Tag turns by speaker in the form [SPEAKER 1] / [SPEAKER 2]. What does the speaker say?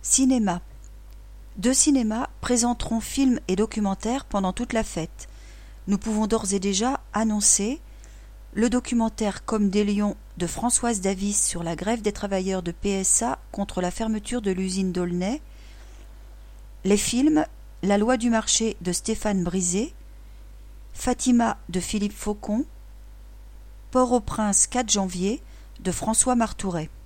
[SPEAKER 1] Cinéma. 2 cinémas présenteront films et documentaires pendant toute la fête. Nous pouvons d'ores et déjà annoncer le documentaire Comme des lions de Françoise Davis sur la grève des travailleurs de PSA contre la fermeture de l'usine d'Aulnay, les films La loi du marché de Stéphane Brisé, Fatima de Philippe Faucon, Port-au-Prince 4 janvier de François Martouret.